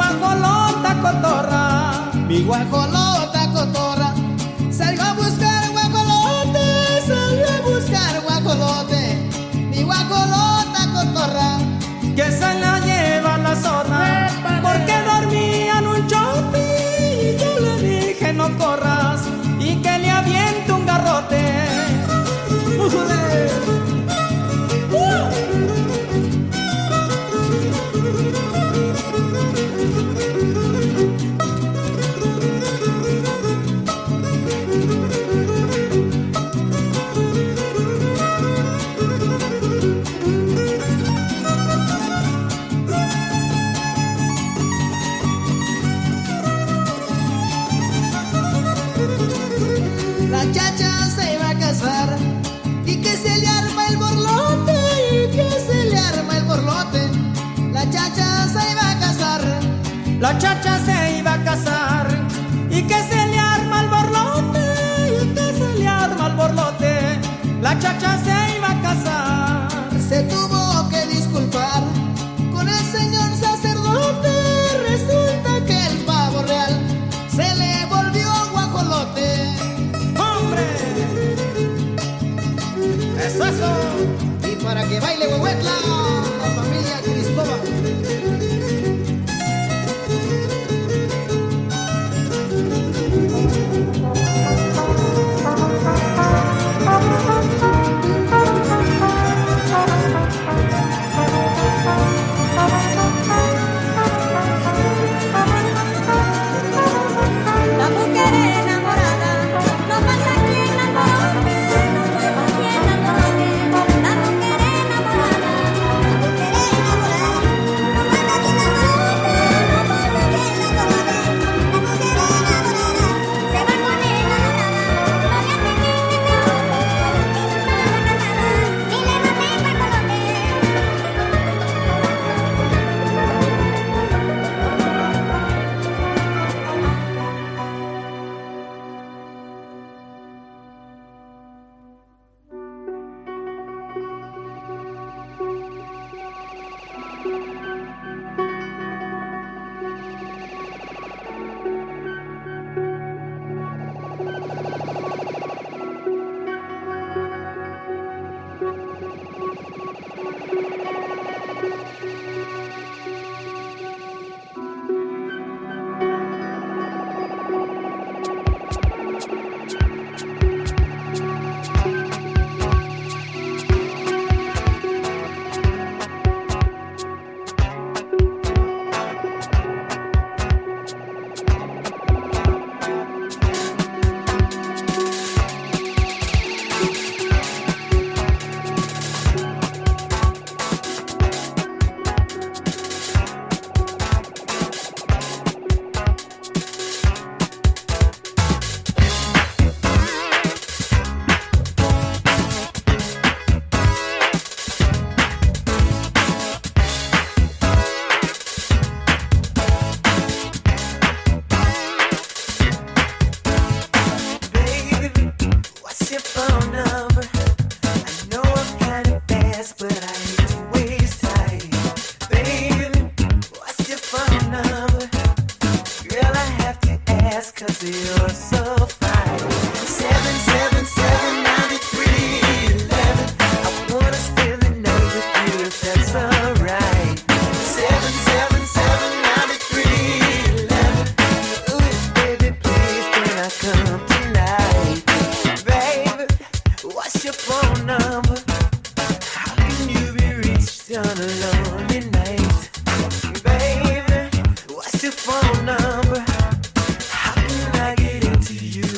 guajolota cotorra, mi guajolota cotorra. Salgo a buscar guajolote, salgo a buscar guajolote, mi guajolota cotorra. que se la lleva la zorra, porque dormía en un chote y yo le dije no corras y que le aviente un garrote. La chacha se iba a casar y que se le arma el borlote, y que se le arma el borlote. La chacha se iba a casar, La chacha se iba a casar y que se le arma el borlote, y que se le arma el borlote. La chacha se iba a casar. se tuvo que disculpar con el señor sacerdote. Resulta que el pavo real se le volvió guajolote. ¡Hombre! ¡Eso! Y para que baile Huehuetla, la familia Cristobal. La mujer enamorada no pasa aquí en la noche, no pasa aquí en la noche. La mujer enamorada, la mujer enamorada no pasa aquí en la noche, no pasa aquí en la noche. La mujer enamorada se va con el enamorada, no le hace que se preocupe, que no sabe casada y le mate What's your phone number? How can I get into you?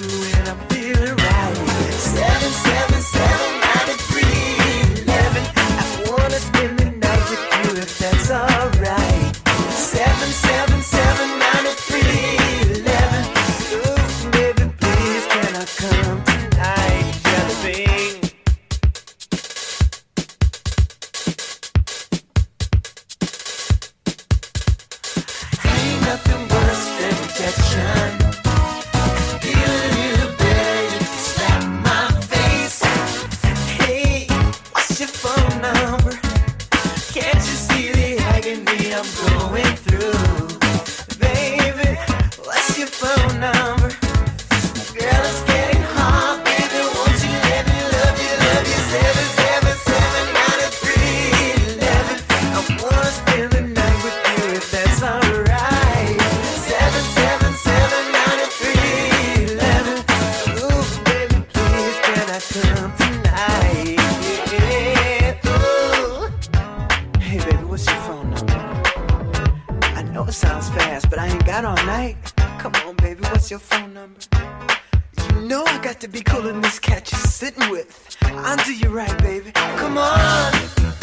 sounds fast, but I ain't got all night. Come on, baby, what's your phone number? You know I got to be cooler than this cat you're sitting with. I'll do you right, baby. Come on.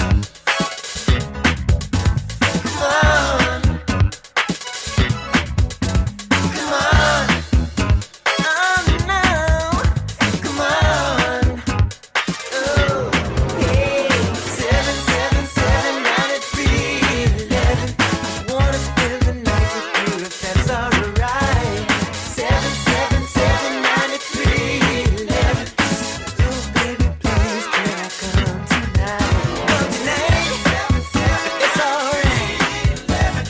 Come on. Come on. Oh, no. Come on. Oh, hey. 777-9311. I wanna spend the night with you if that's alright. 777-9311. Oh, baby, please, can I come tonight? Come tonight? It's alright.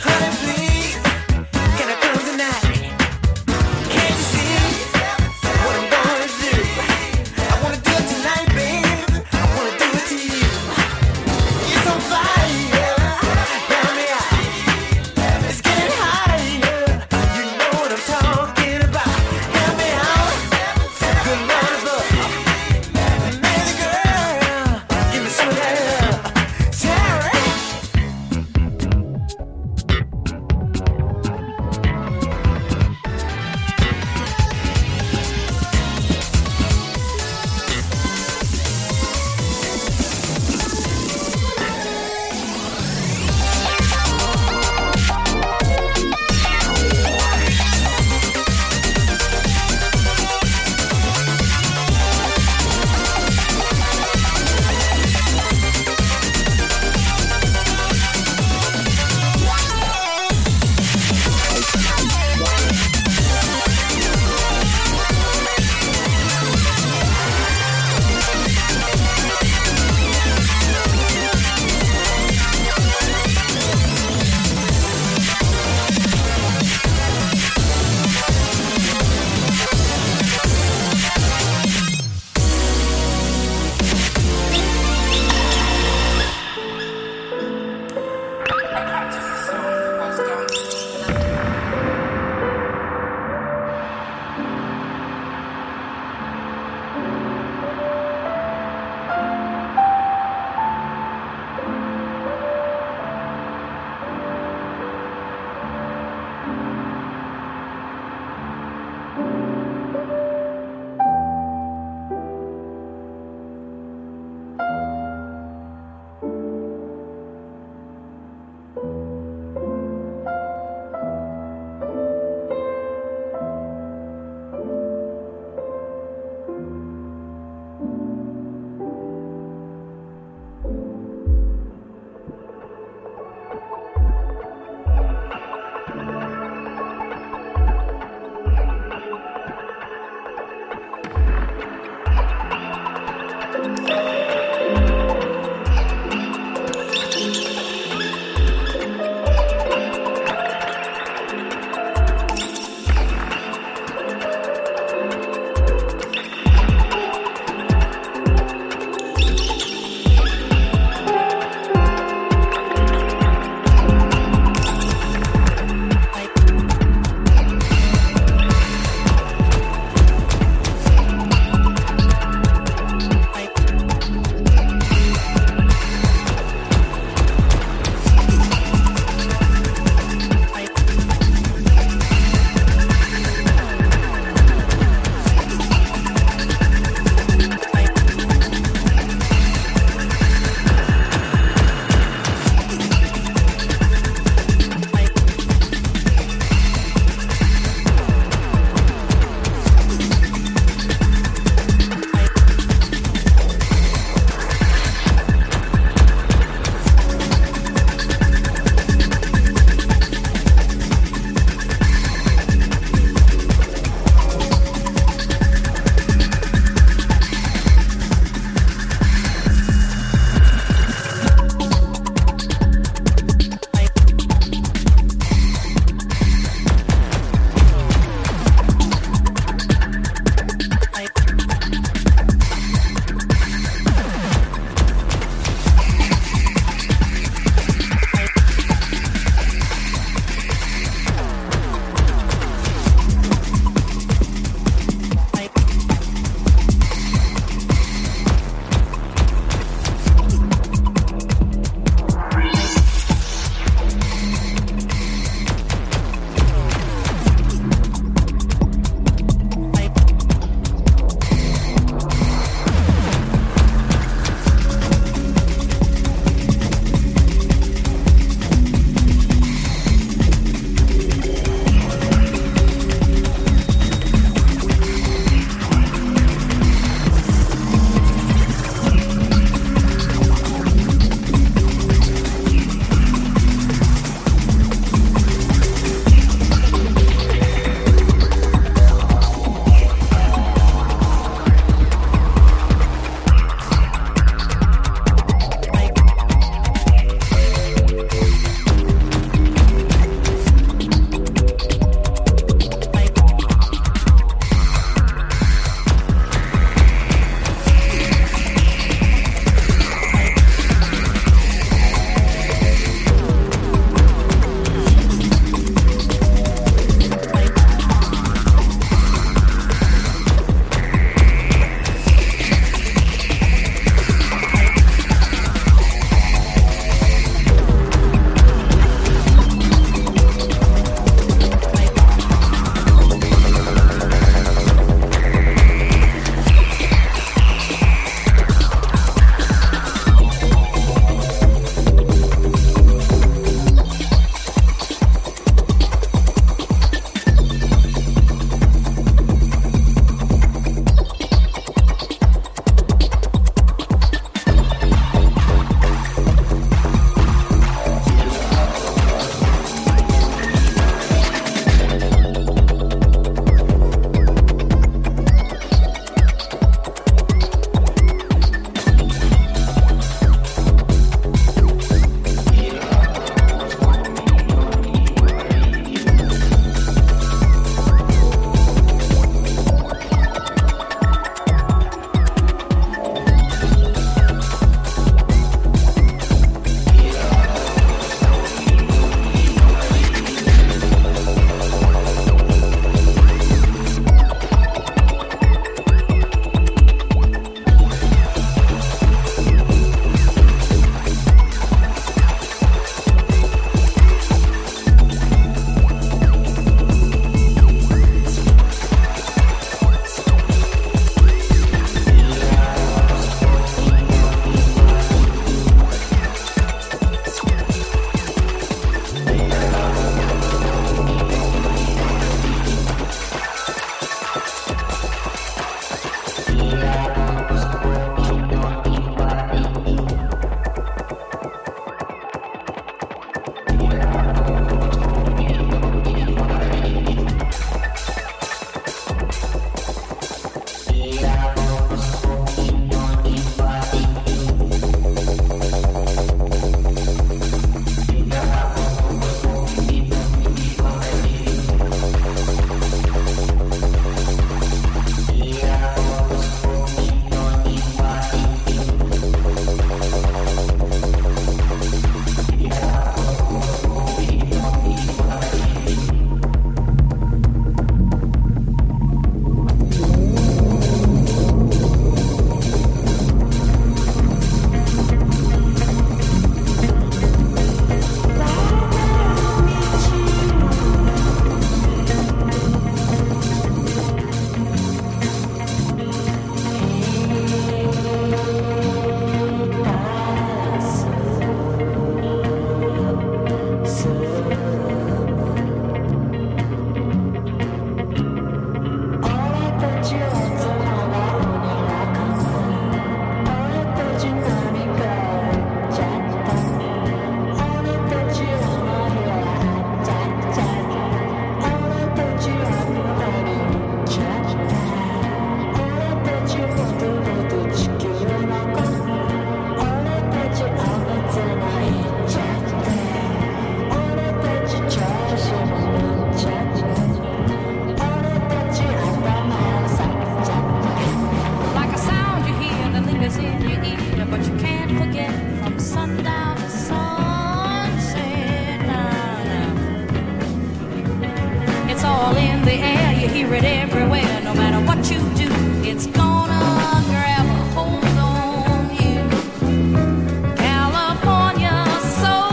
you hear it everywhere, no matter what you do, it's gonna grab a hold on you. California soul,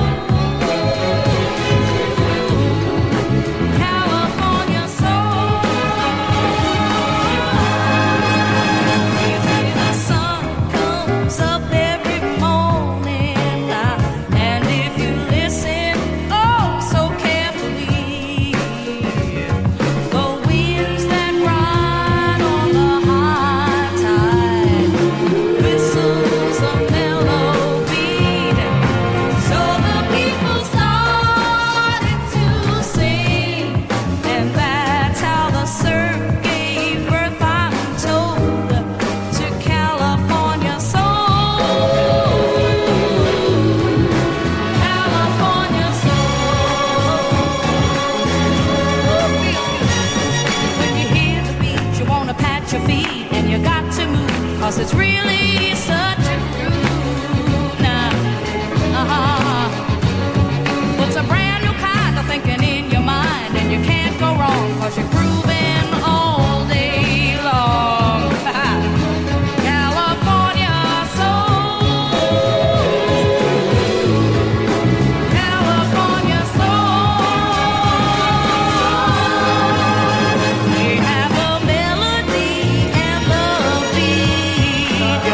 California soul. You see the sun comes up every morning, and if you listen, oh, so carefully, the winds that ride on the high tide whistles a mellow beat. So the people started to sing, and that's how the surf gave birth, I'm told, to California soul. California soul. When you hear the beat, you wanna pat your feet, and you got to move, 'cause it's really such a groove now. Puts a brand new kind of thinking in your mind, and you can't go wrong, 'cause you're grooving all day long. California soul, California soul. We have a melody and the beat.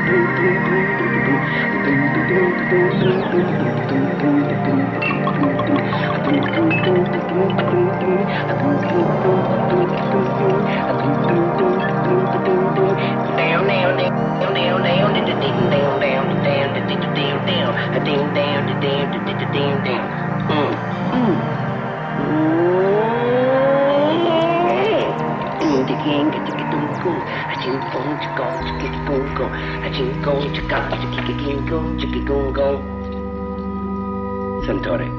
Santore.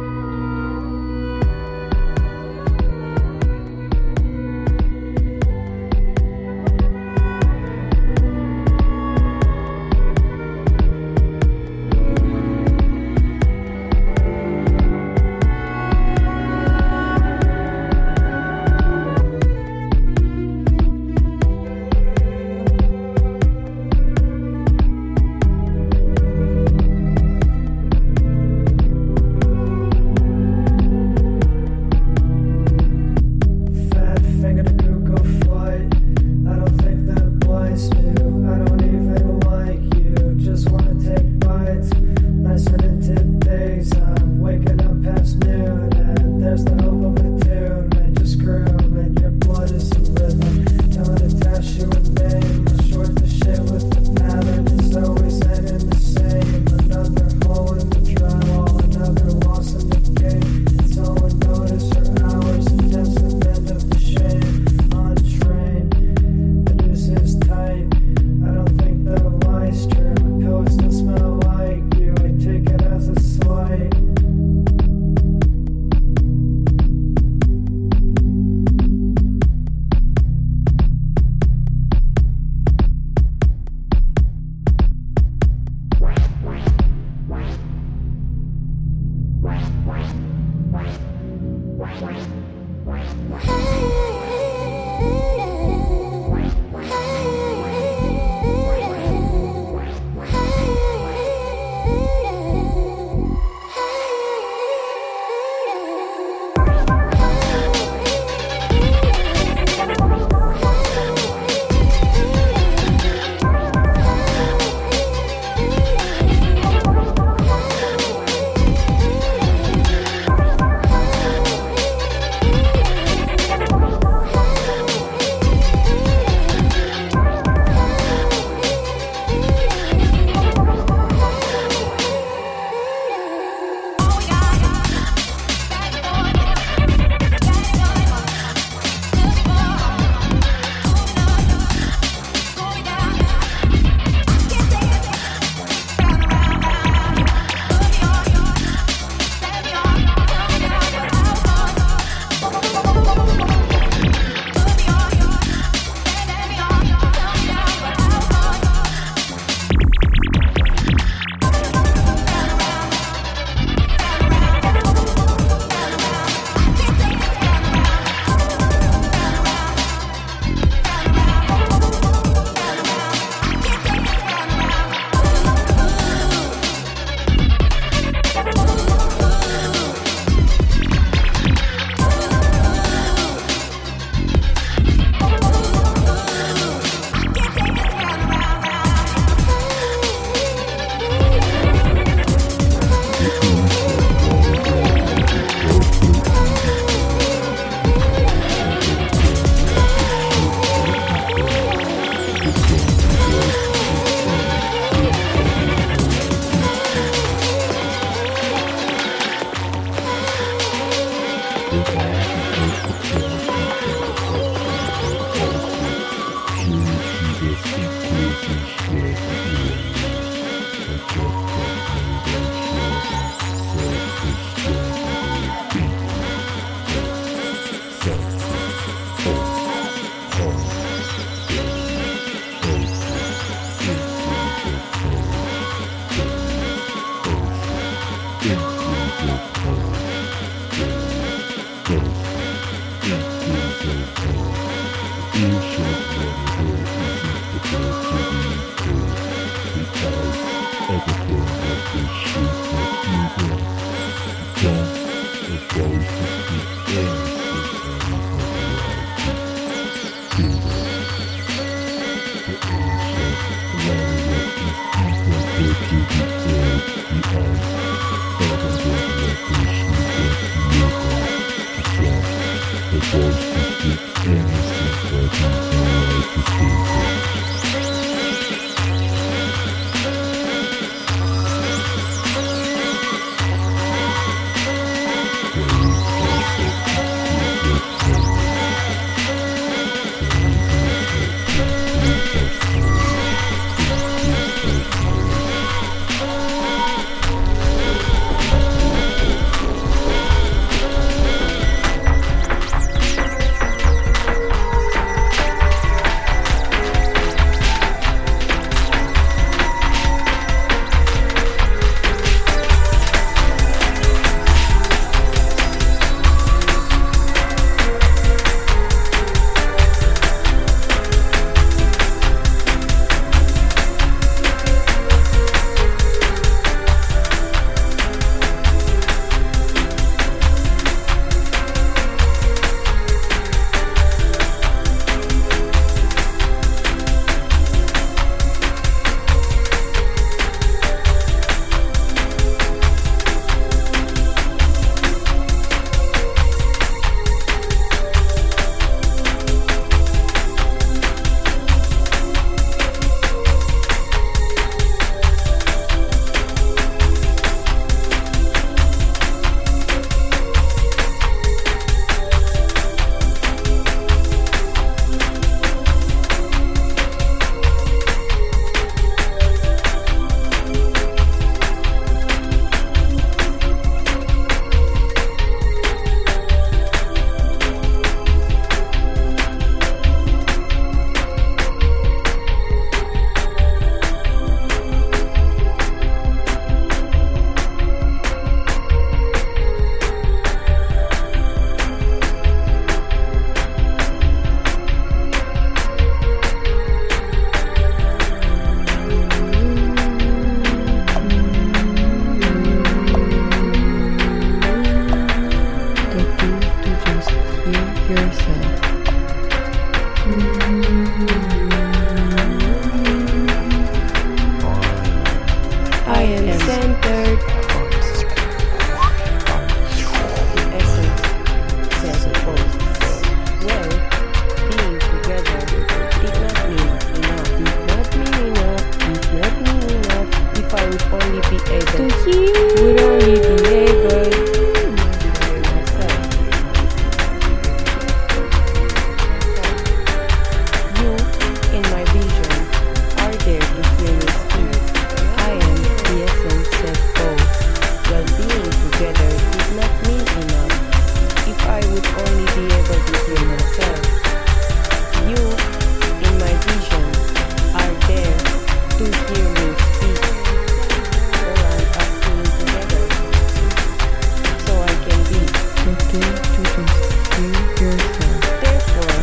free yourself. Therefore,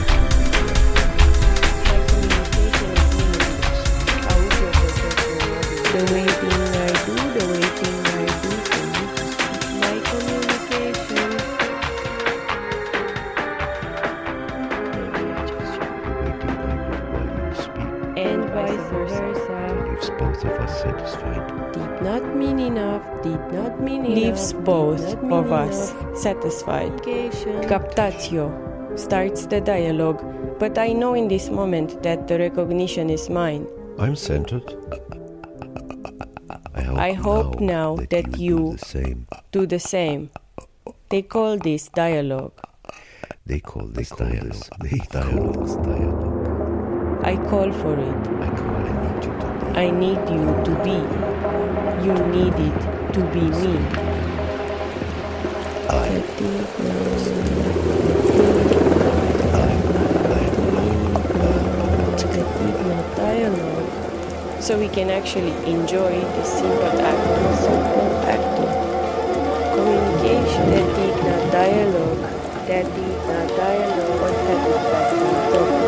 my communication is meaningless. I will your perpetual love. The waiting I do for you to speak my communication. Maybe I just and vice versa. Leaves both of us satisfied. Did not mean enough. Leaves both of us satisfied. Captatio starts the dialogue, but I know in this moment that the recognition is mine. I'm centered. I hope now that you do the same. They call this dialogue. They call this dialogue. I call for it. I need you to be. You need it to be me. Dialogue. So we can actually enjoy the simple act of communication. Dialogue. Or satisfaction.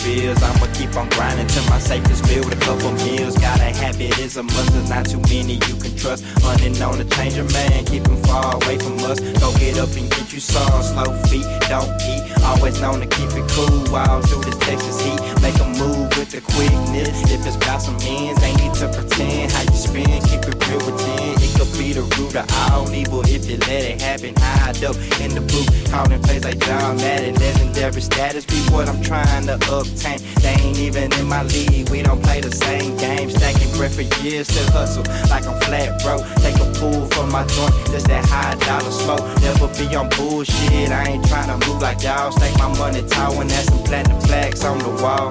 bills. I'ma keep on grinding till my safest build a couple meals. Got a habit, is a must, there's not too many you can trust. Unknown to change a man, keep him far away from us. Go get up and get you some slow feet, don't eat. Always known to keep it cool all through this Texas heat. Make a move with the quickness. If it's about some ends, ain't need to pretend. How you spin, keep it real pretend. It could be the root of all evil if you let it happen. Hide up in the booth, calling plays like John Madden. Legendary status be what I'm trying to obtain. They ain't even in my league, we don't play the same game. Stacking breath for years to hustle like I'm flat broke. Take a pull from my joint, just that high dollar smoke. Never be on bullshit, I ain't trying to move like y'all. Stake my money tall and that's some platinum flags on the wall.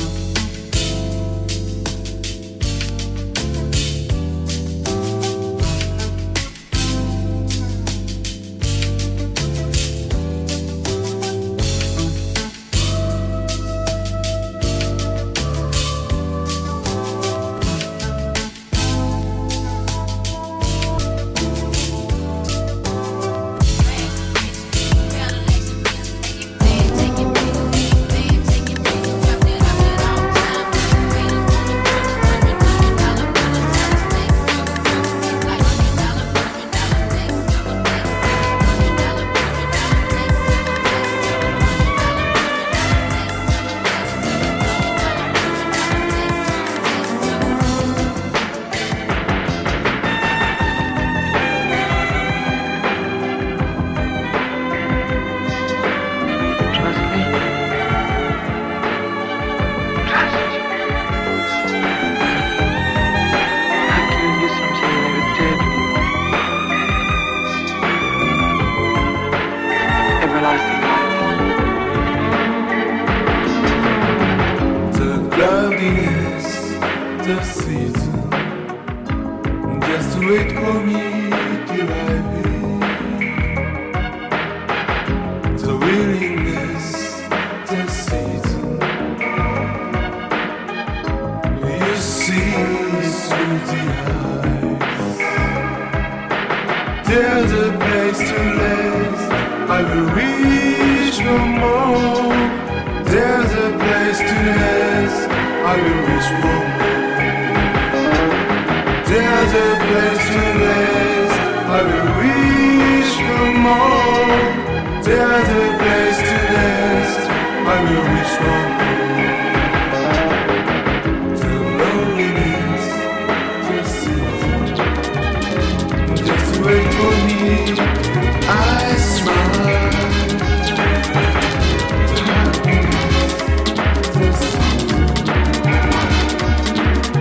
There's a place to rest. I will reach for more. There's a place to rest. I will reach for more. There's a place to rest. I will reach for more. There's a place to rest. I will reach for more. The loneliness, the season. Just wait for me. I smile. The happiness, the season.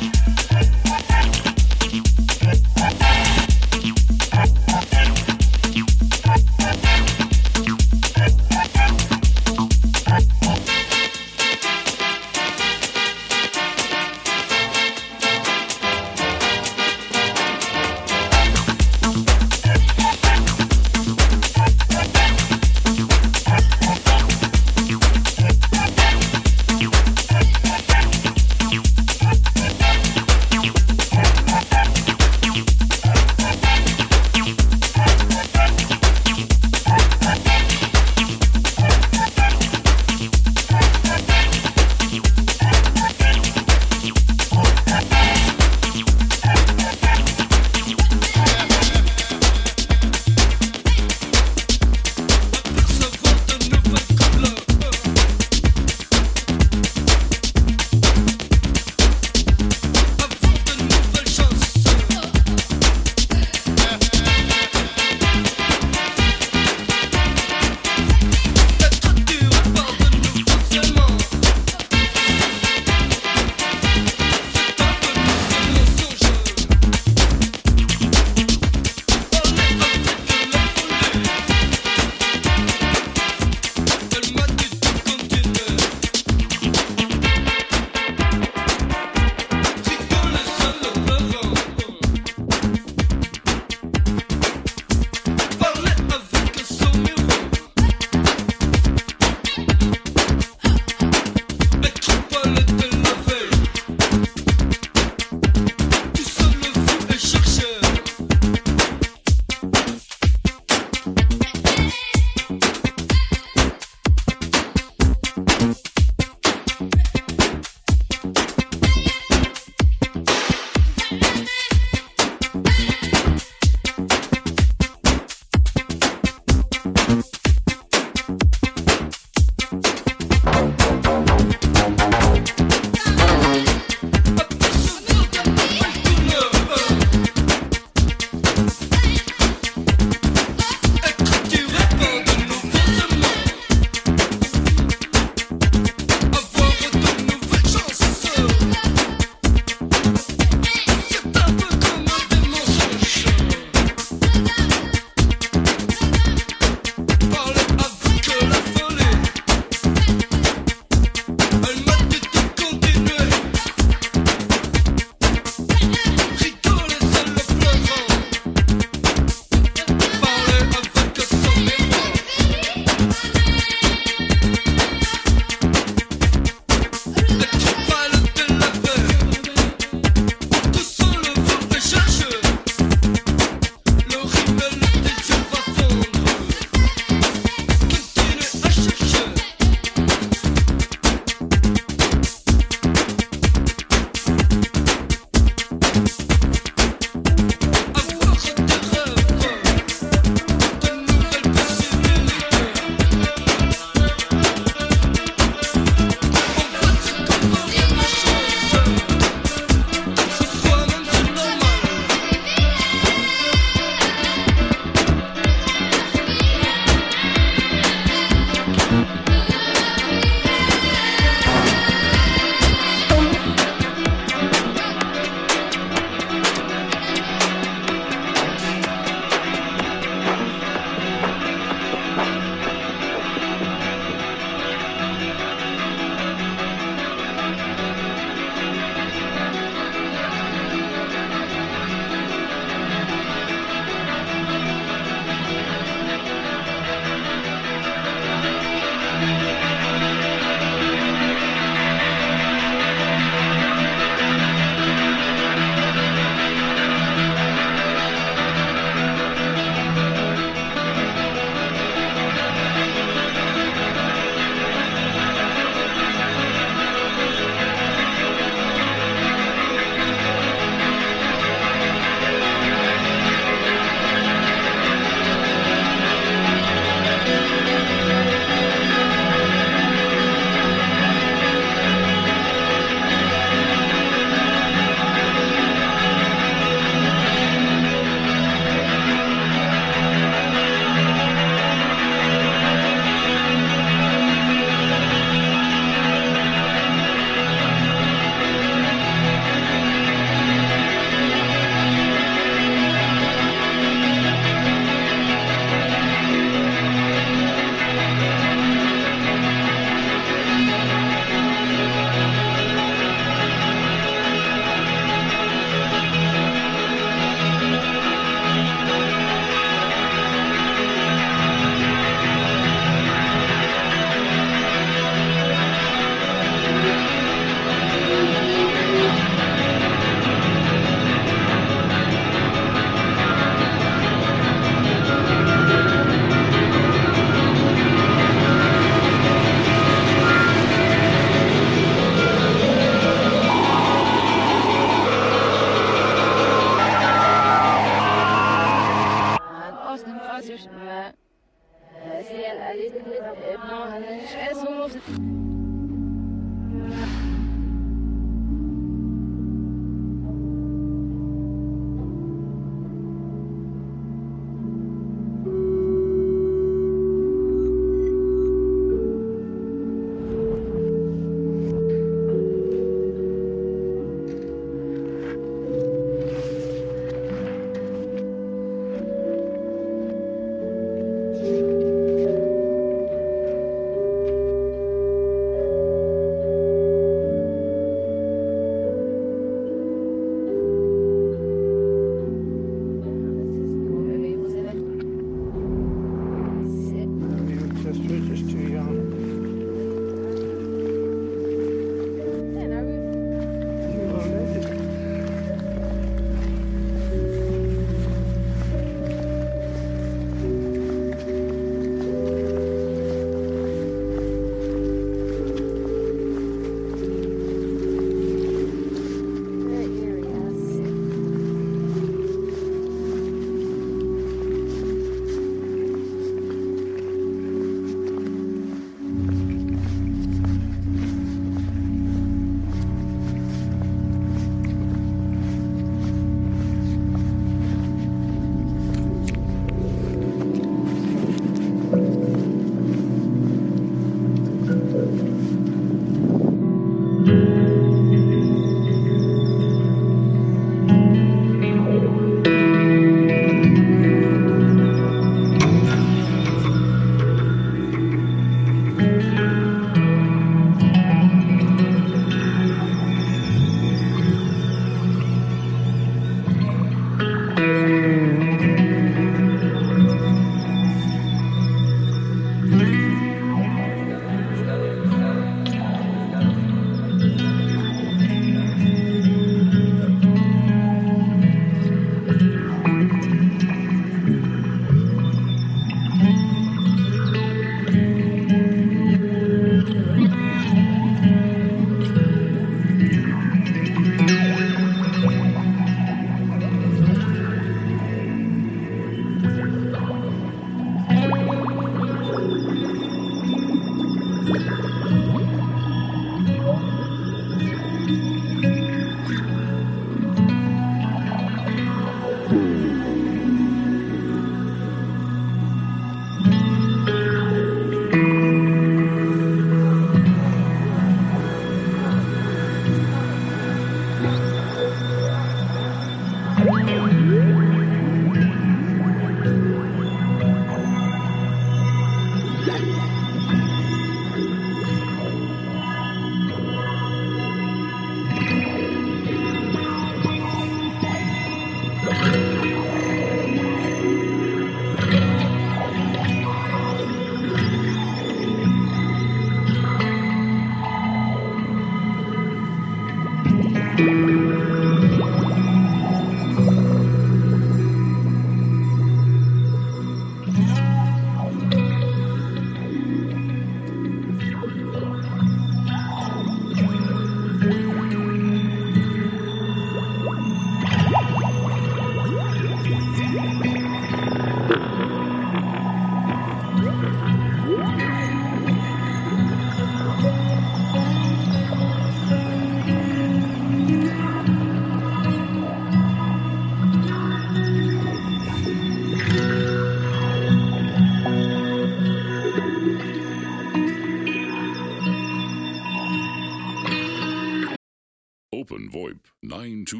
Open VoIP 92.